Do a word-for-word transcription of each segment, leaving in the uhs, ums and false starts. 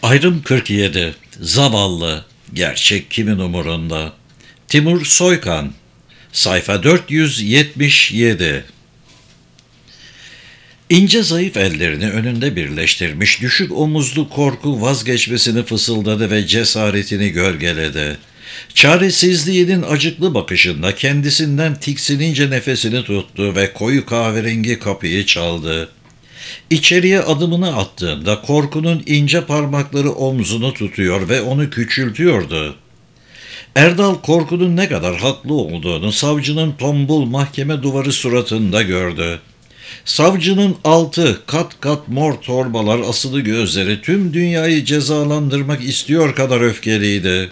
Ayrım kırk yedi. Zavallı. Gerçek kimin umurunda? Timur Soykan. Sayfa dört yüz yetmiş yedi. İnce zayıf ellerini önünde birleştirmiş, düşük omuzlu korku vazgeçmesini fısıldadı ve cesaretini gölgeledi. Çaresizliğinin acıklı bakışında kendisinden tiksinince nefesini tuttu ve koyu kahverengi kapıyı çaldı. İçeriye adımını attığında korkunun ince parmakları omzunu tutuyor ve onu küçültüyordu. Erdal korkunun ne kadar haklı olduğunu savcının tombul mahkeme duvarı suratında gördü. Savcının altı kat kat mor torbalar asılı gözleri tüm dünyayı cezalandırmak istiyor kadar öfkeliydi.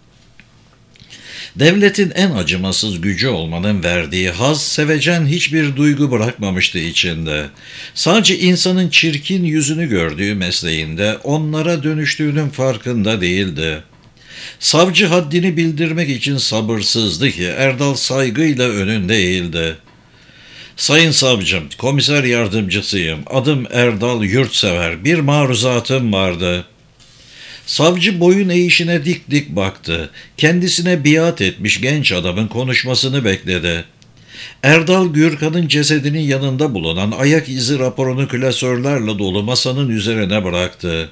Devletin en acımasız gücü olmanın verdiği haz, sevecen hiçbir duygu bırakmamıştı içinde. Sadece insanın çirkin yüzünü gördüğü mesleğinde onlara dönüştüğünün farkında değildi. Savcı haddini bildirmek için sabırsızdı ki Erdal saygıyla önünde eğildi. "Sayın savcım, komiser yardımcısıyım. Adım Erdal Yurtsever. Bir maruzatım vardı." Savcı boyun eğişine dik dik baktı. Kendisine biat etmiş genç adamın konuşmasını bekledi. Erdal Gürkan'ın cesedinin yanında bulunan ayak izi raporunu klasörlerle dolu masanın üzerine bıraktı.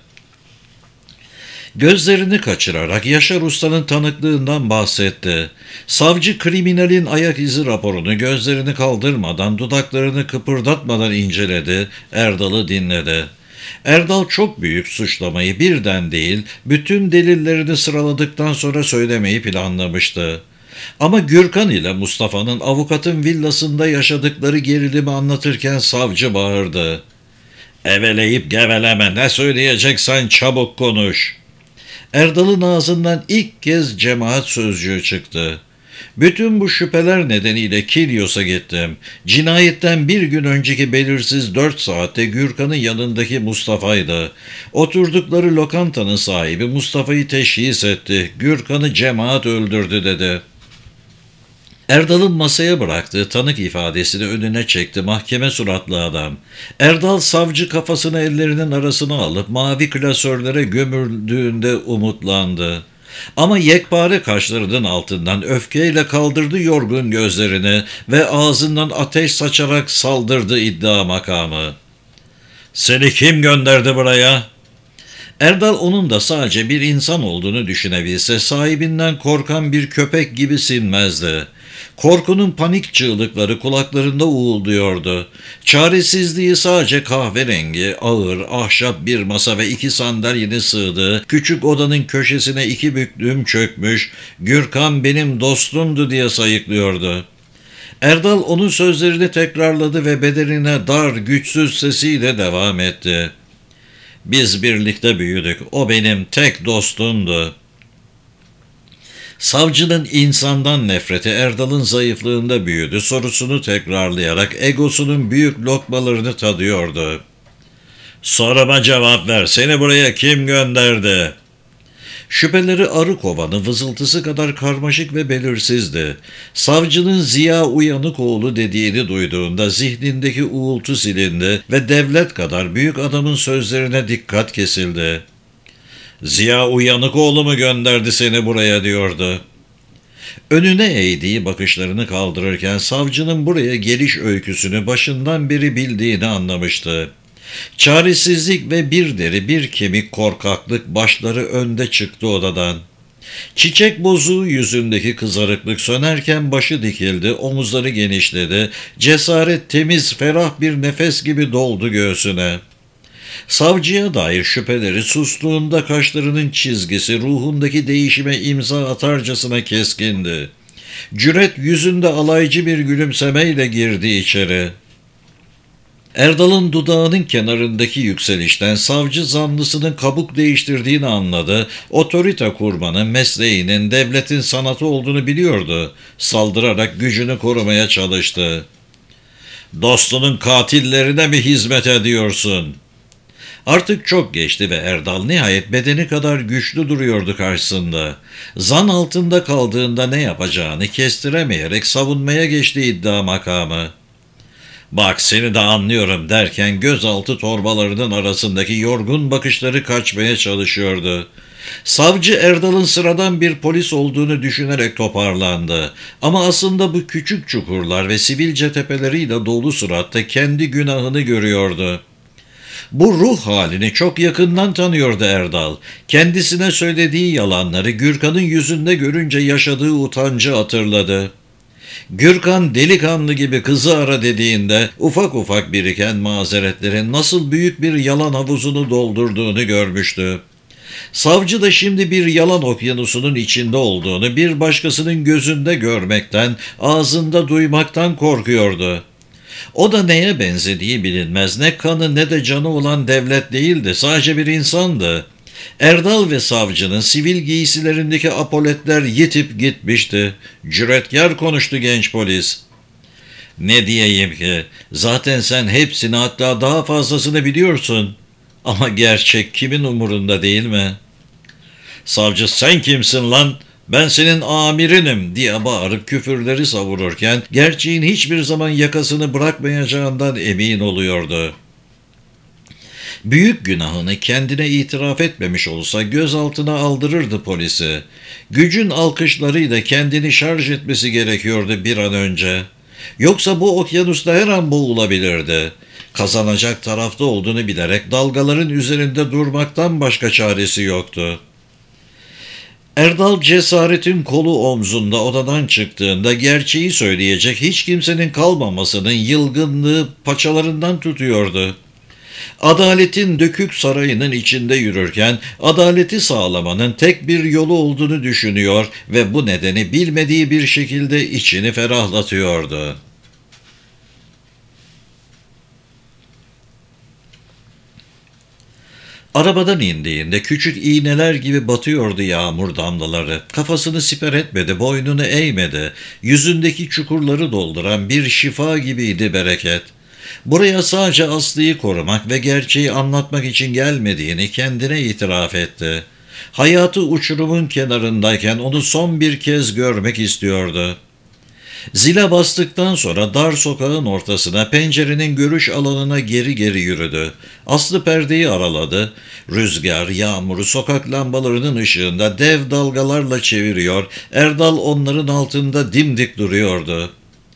Gözlerini kaçırarak Yaşar Usta'nın tanıklığından bahsetti. Savcı kriminalin ayak izi raporunu gözlerini kaldırmadan, dudaklarını kıpırdatmadan inceledi, Erdal'ı dinledi. Erdal çok büyük suçlamayı birden değil, bütün delillerini sıraladıktan sonra söylemeyi planlamıştı. Ama Gürkan ile Mustafa'nın avukatın villasında yaşadıkları gerilimi anlatırken savcı bağırdı. "Eveleyip geveleme, ne söyleyeceksen çabuk konuş." Erdal'ın ağzından ilk kez cemaat sözcüğü çıktı. "Bütün bu şüpheler nedeniyle Kilyos'a gittim. Cinayetten bir gün önceki belirsiz dört saatte Gürkan'ın yanındaki Mustafa'ydı. Oturdukları lokantanın sahibi Mustafa'yı teşhis etti. Gürkan'ı cemaat öldürdü dedi." Erdal'ın masaya bıraktığı tanık ifadesini önüne çekti mahkeme suratlı adam. Erdal savcı kafasını ellerinin arasına alıp mavi klasörlere gömüldüğünde umutlandı. Ama yekpare kaşlarının altından öfkeyle kaldırdı yorgun gözlerini ve ağzından ateş saçarak saldırdı iddia makamı. "Seni kim gönderdi buraya?" Erdal onun da sadece bir insan olduğunu düşünebilse sahibinden korkan bir köpek gibi sinmezdi. Korkunun panik çığlıkları kulaklarında uğulduyordu. Çaresizliği sadece kahverengi, ağır, ahşap bir masa ve iki sandalyenin sığdığı küçük odanın köşesine iki büklüm çökmüş, "Gürkan benim dostumdu" diye sayıklıyordu. Erdal onun sözlerini tekrarladı ve bedenine dar, güçsüz sesiyle devam etti. "Biz birlikte büyüdük, o benim tek dostumdu." Savcının insandan nefreti Erdal'ın zayıflığında büyüdü, sorusunu tekrarlayarak egosunun büyük lokmalarını tadıyordu. "Soruma cevap ver, seni buraya kim gönderdi?" Şüpheleri arı kovanı vızıltısı kadar karmaşık ve belirsizdi. Savcının Ziya Uyanıkoğlu dediğini duyduğunda zihnindeki uğultu silindi ve devlet kadar büyük adamın sözlerine dikkat kesildi. "Ziya Uyanıkoğlu mu gönderdi seni buraya?" diyordu. Önüne eğdiği bakışlarını kaldırırken savcının buraya geliş öyküsünü başından beri bildiğini anlamıştı. Çaresizlik ve bir deri bir kemik korkaklık başları önde çıktı odadan. Çiçek bozuğu yüzündeki kızarıklık sönerken başı dikildi, omuzları genişledi, cesaret temiz, ferah bir nefes gibi doldu göğsüne. Savcıya dair şüpheleri sustuğunda kaşlarının çizgisi ruhundaki değişime imza atarcasına keskindi. Cüret yüzünde alaycı bir gülümsemeyle girdi içeri. Erdal'ın dudağının kenarındaki yükselişten savcı zanlısının kabuk değiştirdiğini anladı. Otorite kurmanın mesleğinin devletin sanatı olduğunu biliyordu. Saldırarak gücünü korumaya çalıştı. "Dostunun katillerine mi hizmet ediyorsun?" Artık çok geçti ve Erdal nihayet bedeni kadar güçlü duruyordu karşısında. Zan altında kaldığında ne yapacağını kestiremeyerek savunmaya geçti iddia makamı. Bak seni de anlıyorum derken gözaltı torbalarının arasındaki yorgun bakışları kaçmaya çalışıyordu. Savcı Erdal'ın sıradan bir polis olduğunu düşünerek toparlandı. Ama aslında bu küçük çukurlar ve sivilce tepeleriyle dolu suratta kendi günahını görüyordu. Bu ruh halini çok yakından tanıyordu Erdal. Kendisine söylediği yalanları Gürkan'ın yüzünde görünce yaşadığı utancı hatırladı. Gürkan delikanlı gibi kızı ara dediğinde ufak ufak biriken mazeretlerin nasıl büyük bir yalan havuzunu doldurduğunu görmüştü. Savcı da şimdi bir yalan okyanusunun içinde olduğunu bir başkasının gözünde görmekten, ağzında duymaktan korkuyordu. O da neye benzediği bilinmez, ne kanı ne de canı olan devlet değildi, sadece bir insandı. Erdal ve savcının sivil giysilerindeki apoletler yitip gitmişti. Cüretkar konuştu genç polis. Ne diyeyim ki, zaten sen hepsini hatta daha fazlasını biliyorsun. Ama gerçek kimin umurunda değil mi? Savcı sen kimsin lan? Ben senin amirinim diye bağırıp küfürleri savururken gerçeğin hiçbir zaman yakasını bırakmayacağından emin oluyordu. Büyük günahını kendine itiraf etmemiş olsa gözaltına aldırırdı polisi. Gücün alkışlarıyla kendini şarj etmesi gerekiyordu bir an önce. Yoksa bu okyanusta her an boğulabilirdi. Kazanacak tarafta olduğunu bilerek dalgaların üzerinde durmaktan başka çaresi yoktu. Erdal cesaretin kolu omzunda odadan çıktığında gerçeği söyleyecek hiç kimsenin kalmamasının yılgınlığı paçalarından tutuyordu. Adaletin dökük sarayının içinde yürürken adaleti sağlamanın tek bir yolu olduğunu düşünüyor ve bu nedeni bilmediği bir şekilde içini ferahlatıyordu. Arabadan indiğinde küçük iğneler gibi batıyordu yağmur damlaları. Kafasını siper etmedi, boynunu eğmedi. Yüzündeki çukurları dolduran bir şifa gibiydi bereket. Buraya sadece Aslı'yı korumak ve gerçeği anlatmak için gelmediğini kendine itiraf etti. Hayatı uçurumun kenarındayken onu son bir kez görmek istiyordu. Zile bastıktan sonra dar sokağın ortasına, pencerenin görüş alanına geri geri yürüdü. Aslı perdeyi araladı. Rüzgar, yağmuru sokak lambalarının ışığında dev dalgalarla çeviriyor, Erdal onların altında dimdik duruyordu.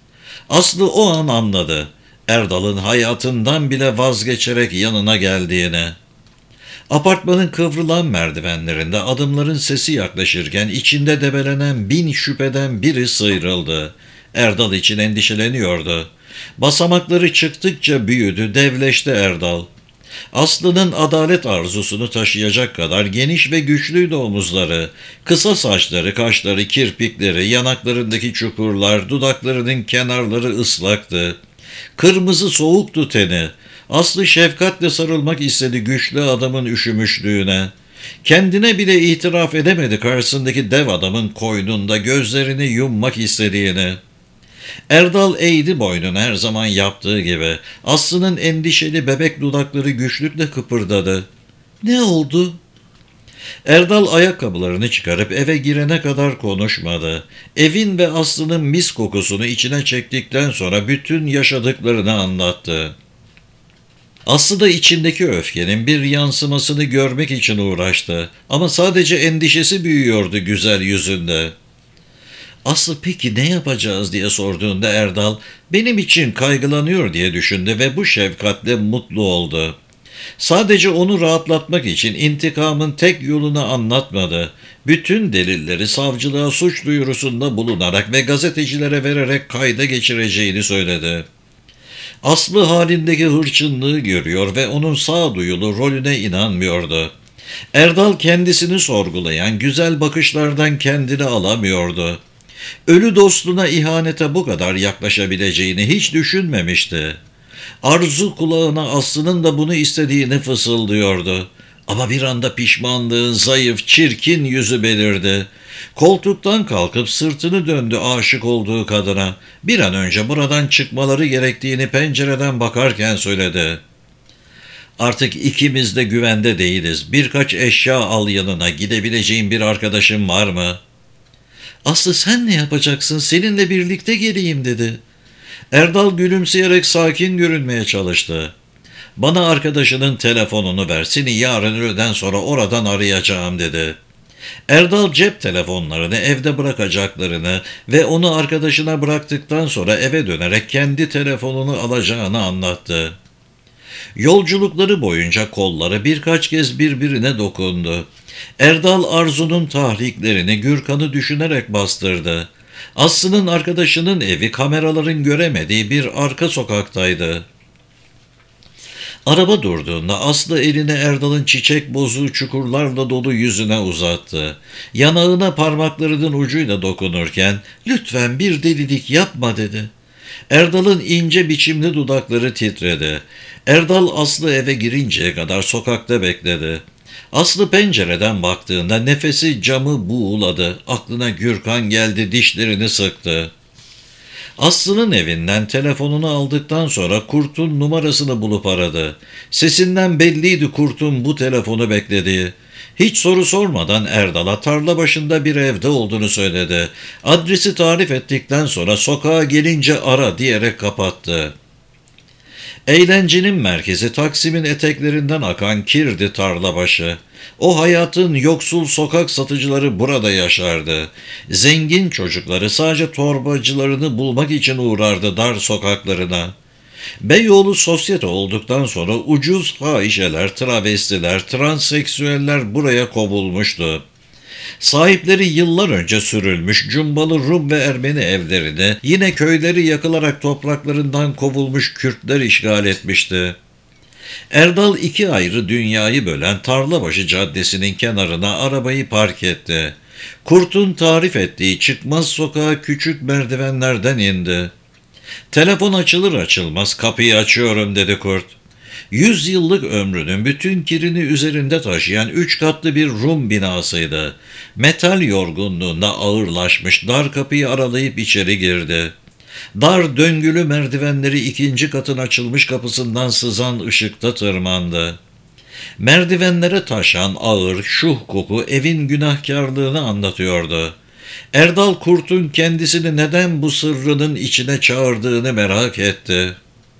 Aslı o an anladı. Erdal'ın hayatından bile vazgeçerek yanına geldiğini. Apartmanın kıvrılan merdivenlerinde adımların sesi yaklaşırken içinde debelenen bin şüpheden biri sıyrıldı. Erdal için endişeleniyordu. Basamakları çıktıkça büyüdü, devleşti Erdal. Aslı'nın adalet arzusunu taşıyacak kadar geniş ve güçlüydü omuzları. Kısa saçları, kaşları, kirpikleri, yanaklarındaki çukurlar, dudaklarının kenarları ıslaktı. Kırmızı soğuktu teni. Aslı şefkatle sarılmak istedi güçlü adamın üşümüşlüğüne. Kendine bile itiraf edemedi karşısındaki dev adamın koynunda gözlerini yummak istediğini. Erdal eğdi boynunu her zaman yaptığı gibi. Aslı'nın endişeli bebek dudakları güçlükle kıpırdadı. Ne oldu? Erdal ayakkabılarını çıkarıp eve girene kadar konuşmadı. Evin ve Aslı'nın mis kokusunu içine çektikten sonra bütün yaşadıklarını anlattı. Aslı da içindeki öfkenin bir yansımasını görmek için uğraştı. Ama sadece endişesi büyüyordu güzel yüzünde. Aslı peki ne yapacağız diye sorduğunda Erdal benim için kaygılanıyor diye düşündü ve bu şefkatle mutlu oldu. Sadece onu rahatlatmak için intikamın tek yolunu anlatmadı. Bütün delilleri savcılığa suç duyurusunda bulunarak ve gazetecilere vererek kayda geçireceğini söyledi. Aslı halindeki hırçınlığı görüyor ve onun sağduyulu rolüne inanmıyordu. Erdal kendisini sorgulayan güzel bakışlardan kendini alamıyordu. Ölü dostuna ihanete bu kadar yaklaşabileceğini hiç düşünmemişti. Arzu kulağına Aslı'nın da bunu istediğini fısıldıyordu. Ama bir anda pişmanlığın zayıf, çirkin yüzü belirdi. Koltuktan kalkıp sırtını döndü aşık olduğu kadına. Bir an önce buradan çıkmaları gerektiğini pencereden bakarken söyledi. Artık ikimiz de güvende değiliz. Birkaç eşya al yanına. Gidebileceğin bir arkadaşın var mı? Aslı sen ne yapacaksın? Seninle birlikte geleyim dedi. Erdal gülümseyerek sakin görünmeye çalıştı. Bana arkadaşının telefonunu ver, seni yarın öğleden sonra oradan arayacağım dedi. Erdal cep telefonlarını evde bırakacaklarını ve onu arkadaşına bıraktıktan sonra eve dönerek kendi telefonunu alacağını anlattı. Yolculukları boyunca kolları birkaç kez birbirine dokundu. Erdal Arzu'nun tahriklerini Gürkan'ı düşünerek bastırdı. Aslı'nın arkadaşının evi kameraların göremediği bir arka sokaktaydı. Araba durduğunda Aslı elini Erdal'ın çiçek bozuğu çukurlarla dolu yüzüne uzattı. Yanağına parmaklarının ucuyla dokunurken "Lütfen bir delilik yapma" dedi. Erdal'ın ince biçimli dudakları titredi. Erdal Aslı eve girinceye kadar sokakta bekledi. Aslı pencereden baktığında nefesi camı buğuladı. Aklına Gürkan geldi, dişlerini sıktı. Aslı'nın evinden telefonunu aldıktan sonra Kurt'un numarasını bulup aradı. Sesinden belliydi Kurt'un bu telefonu beklediği. Hiç soru sormadan Erdal'a tarla başında bir evde olduğunu söyledi. Adresi tarif ettikten sonra sokağa gelince ara diyerek kapattı. Eğlencenin merkezi Taksim'in eteklerinden akan Kirdi Tarlabaşı. O hayatın yoksul sokak satıcıları burada yaşardı. Zengin çocukları sadece torbacılarını bulmak için uğrardı dar sokaklarına. Beyoğlu sosyete olduktan sonra ucuz fahişeler, travestiler, transseksüeller buraya kovulmuştu. Sahipleri yıllar önce sürülmüş cumbalı Rum ve Ermeni evlerini yine köyleri yakılarak topraklarından kovulmuş Kürtler işgal etmişti. Erdal iki ayrı dünyayı bölen Tarlabaşı Caddesi'nin kenarına arabayı park etti. Kurt'un tarif ettiği çıkmaz sokağa küçük merdivenlerden indi. Telefon açılır açılmaz "Kapıyı açıyorum" dedi Kurt. Yüz yıllık ömrünün bütün kirini üzerinde taşıyan üç katlı bir Rum binasıydı. Metal yorgunluğunda ağırlaşmış, dar kapıyı aralayıp içeri girdi. Dar döngülü merdivenleri ikinci katın açılmış kapısından sızan ışıkta tırmandı. Merdivenlere taşan ağır, şuh koku evin günahkarlığını anlatıyordu. Erdal Kurt'un kendisini neden bu sırrının içine çağırdığını merak etti.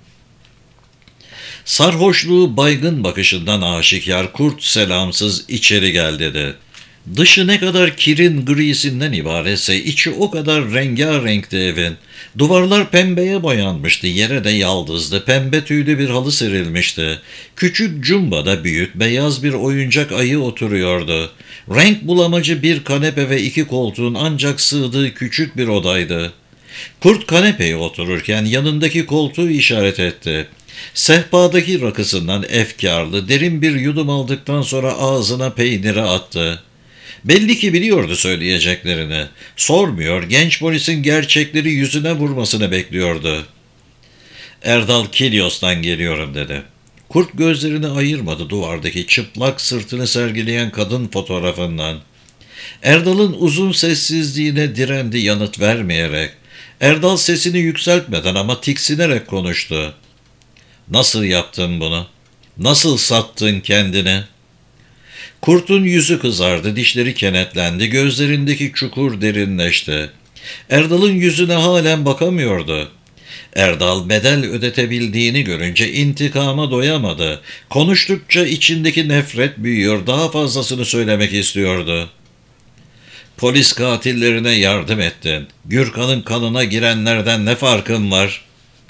Sarhoşluğu baygın bakışından aşikar Kurt selamsız içeri gel dedi. Dışı ne kadar kirin grisinden ibaretse içi o kadar rengarenkti evin. Duvarlar pembeye boyanmıştı, yere de yaldızlı, pembe tüylü bir halı serilmişti. Küçük cumbada büyük, beyaz bir oyuncak ayı oturuyordu. Renk bulamacı bir kanepe ve iki koltuğun ancak sığdığı küçük bir odaydı. Kurt kanepeye otururken yanındaki koltuğu işaret etti. Sehpadaki rakısından efkarlı, derin bir yudum aldıktan sonra ağzına peyniri attı. Belli ki biliyordu söyleyeceklerini. Sormuyor, genç polisin gerçekleri yüzüne vurmasını bekliyordu. "Erdal Kilyos'tan geliyorum" dedi. Kurt gözlerini ayırmadı duvardaki çıplak sırtını sergileyen kadın fotoğrafından. Erdal'ın uzun sessizliğine direndi yanıt vermeyerek. Erdal sesini yükseltmeden ama tiksinerek konuştu. "Nasıl yaptın bunu? Nasıl sattın kendini?" Kurt'un yüzü kızardı, dişleri kenetlendi, gözlerindeki çukur derinleşti. Erdal'ın yüzüne halen bakamıyordu. Erdal bedel ödetebildiğini görünce intikama doyamadı. Konuştukça içindeki nefret büyüyor, daha fazlasını söylemek istiyordu. "Polis katillerine yardım ettin. Gürkan'ın kanına girenlerden ne farkın var?"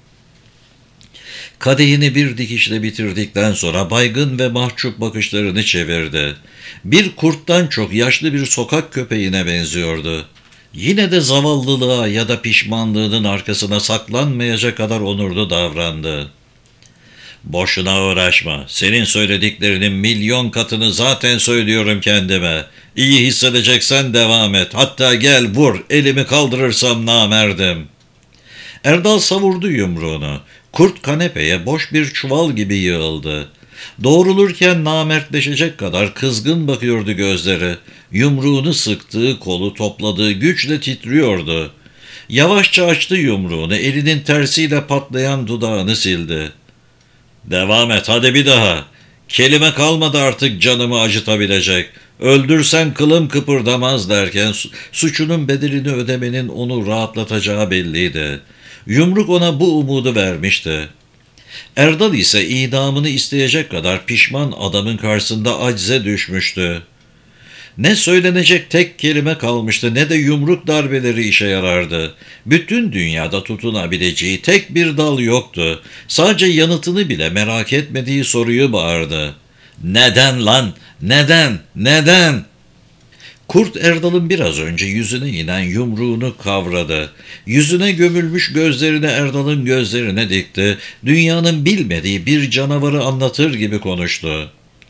Kadehini bir dikişle bitirdikten sonra baygın ve mahcup bakışlarını çevirdi. Bir kurttan çok yaşlı bir sokak köpeğine benziyordu. Yine de zavallılığa ya da pişmanlığının arkasına saklanmayacak kadar onurlu davrandı. "Boşuna uğraşma. Senin söylediklerinin milyon katını zaten söylüyorum kendime. İyi hissedeceksen devam et. Hatta gel vur, elimi kaldırırsam namerdim." Erdal savurdu yumruğunu. Kurt kanepeye boş bir çuval gibi yığıldı. Doğrulurken namertleşecek kadar kızgın bakıyordu gözleri. Yumruğunu sıktığı kolu topladığı güçle titriyordu. Yavaşça açtı yumruğunu, elinin tersiyle patlayan dudağını sildi. "Devam et, hadi bir daha. Kelime kalmadı artık canımı acıtabilecek. Öldürsen kılım kıpırdamaz" derken suçunun bedelini ödemenin onu rahatlatacağı belliydi. Yumruk ona bu umudu vermişti. Erdal ise idamını isteyecek kadar pişman adamın karşısında acize düşmüştü. Ne söylenecek tek kelime kalmıştı ne de yumruk darbeleri işe yarardı. Bütün dünyada tutunabileceği tek bir dal yoktu. Sadece yanıtını bile merak etmediği soruyu bağırdı. Neden lan? Neden? Neden? Kurt Erdal'ın biraz önce yüzüne inen yumruğunu kavradı. Yüzüne gömülmüş gözlerini Erdal'ın gözlerine dikti. Dünyanın bilmediği bir canavarı anlatır gibi konuştu.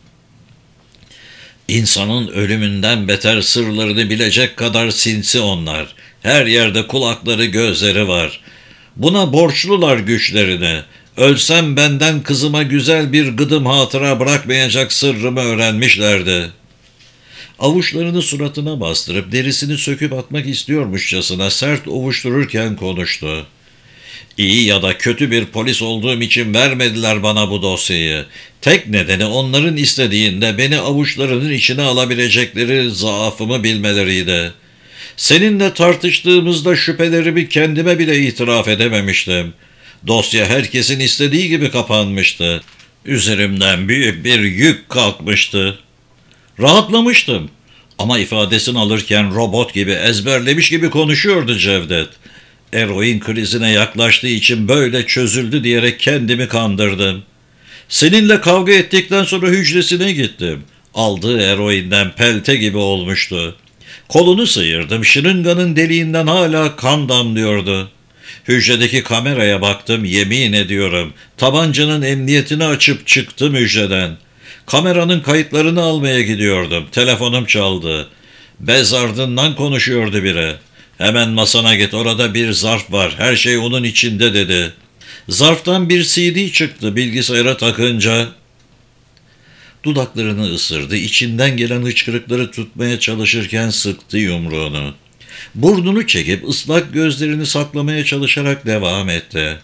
İnsanın ölümünden beter sırlarını bilecek kadar sinsi onlar. Her yerde kulakları, gözleri var. Buna borçlular güçlerini. Ölsem benden kızıma güzel bir gıdım hatıra bırakmayacak sırrımı öğrenmişlerdi. Avuçlarını suratına bastırıp derisini söküp atmak istiyormuşçasına sert ovuştururken konuştu. İyi ya da kötü bir polis olduğum için vermediler bana bu dosyayı. Tek nedeni onların istediğinde beni avuçlarının içine alabilecekleri zaafımı bilmeleriydi. Seninle tartıştığımızda şüphelerimi kendime bile itiraf edememiştim. Dosya herkesin istediği gibi kapanmıştı. Üzerimden büyük bir yük kalkmıştı. Rahatlamıştım. Ama ifadesini alırken robot gibi, ezberlemiş gibi konuşuyordu Cevdet. Eroin krizine yaklaştığı için böyle çözüldü diyerek kendimi kandırdım. Seninle kavga ettikten sonra hücresine gittim. Aldığı eroinden pelte gibi olmuştu. Kolunu sıyırdım, şırınganın deliğinden hala kan damlıyordu. Hücredeki kameraya baktım, yemin ediyorum. Tabancanın emniyetini açıp çıktım hücreden. Kameranın kayıtlarını almaya gidiyordum. Telefonum çaldı. Bez ardından konuşuyordu biri. Hemen masana git, orada bir zarf var. Her şey onun içinde dedi. Zarftan bir C D çıktı bilgisayara takınca. Dudaklarını ısırdı. İçinden gelen hıçkırıkları tutmaya çalışırken sıktı yumruğunu. Burnunu çekip ıslak gözlerini saklamaya çalışarak devam etti.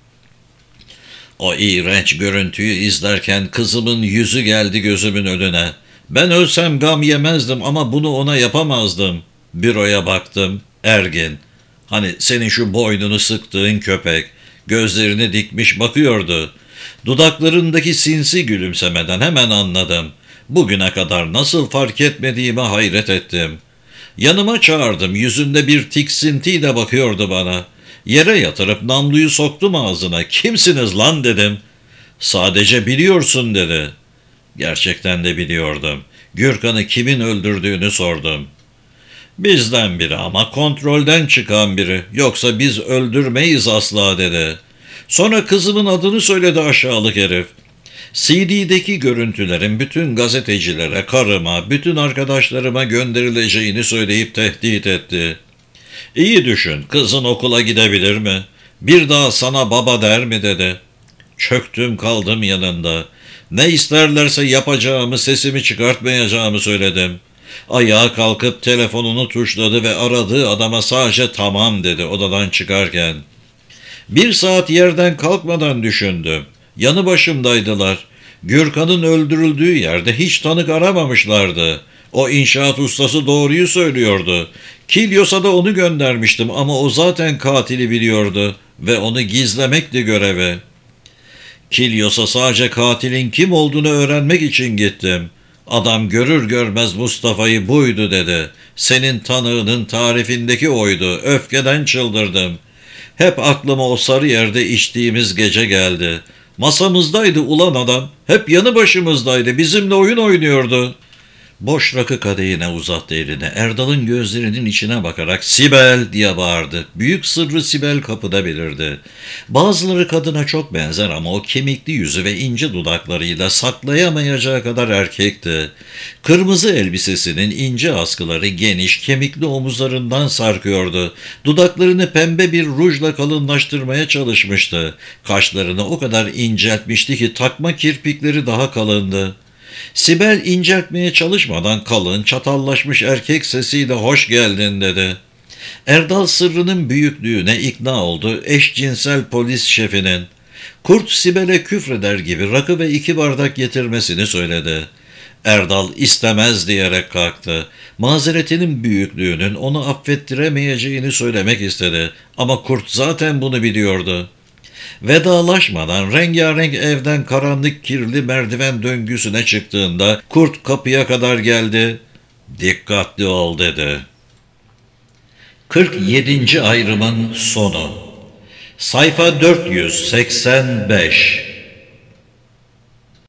O iğrenç görüntüyü izlerken kızımın yüzü geldi gözümün önüne. Ben ölsem gam yemezdim ama bunu ona yapamazdım. Büroya baktım. Ergin. Hani senin şu boynunu sıktığın köpek. Gözlerini dikmiş bakıyordu. Dudaklarındaki sinsi gülümsemeden hemen anladım. Bugüne kadar nasıl fark etmediğime hayret ettim. Yanıma çağırdım. Yüzünde bir tiksintiyle bakıyordu bana. Yere yatırıp namluyu soktum ağzına. Kimsiniz lan dedim. Sadece biliyorsun dedi. Gerçekten de biliyordum. Gürkan'ı kimin öldürdüğünü sordum. Bizden biri ama kontrolden çıkan biri. Yoksa biz öldürmeyiz asla dedi. Sonra kızımın adını söyledi aşağılık herif. C D'deki görüntülerin bütün gazetecilere, karıma, bütün arkadaşlarıma gönderileceğini söyleyip tehdit etti. İyi düşün, kızın okula gidebilir mi? Bir daha sana baba der mi dedi. Çöktüm kaldım yanında. Ne isterlerse yapacağımı, sesimi çıkartmayacağımı söyledim. Ayağa kalkıp telefonunu tuşladı ve aradığı adama sadece tamam dedi odadan çıkarken. Bir saat yerden kalkmadan düşündüm. Yanı başımdaydılar. Gürkan'ın öldürüldüğü yerde hiç tanık aramamışlardı. O inşaat ustası doğruyu söylüyordu. Kilyos'a da onu göndermiştim ama o zaten katili biliyordu ve onu gizlemekti görevi. Kilyos'a sadece katilin kim olduğunu öğrenmek için gittim. Adam görür görmez Mustafa'yı buydu dedi. Senin tanığının tarifindeki oydu. Öfkeden çıldırdım. Hep aklıma o sarı yerde içtiğimiz gece geldi. Masamızdaydı ulan adam. Hep yanı başımızdaydı. Bizimle oyun oynuyordu. Boş rakı kadehine uzattı elini. Erdal'ın gözlerinin içine bakarak "Sibel!" diye bağırdı. Büyük sırrı Sibel kapıda belirdi. Bazıları kadına çok benzer ama o kemikli yüzü ve ince dudaklarıyla saklayamayacağı kadar erkekti. Kırmızı elbisesinin ince askıları geniş, kemikli omuzlarından sarkıyordu. Dudaklarını pembe bir rujla kalınlaştırmaya çalışmıştı. Kaşlarını o kadar inceltmişti ki takma kirpikleri daha kalındı. Sibel inceltmeye çalışmadan kalın, çatallaşmış erkek sesiyle "Hoş geldin" dedi. Erdal sırrının büyüklüğüne ikna oldu eşcinsel polis şefinin. Kurt Sibel'e küfreder gibi rakı ve iki bardak getirmesini söyledi. Erdal istemez diyerek kalktı. Mazeretinin büyüklüğünün onu affettiremeyeceğini söylemek istedi. Ama kurt zaten bunu biliyordu. Vedalaşmadan rengarenk evden karanlık kirli merdiven döngüsüne çıktığında kurt kapıya kadar geldi. "Dikkatli ol," dedi. kırk yedinci ayrımın sonu. Sayfa dört yüz seksen beş.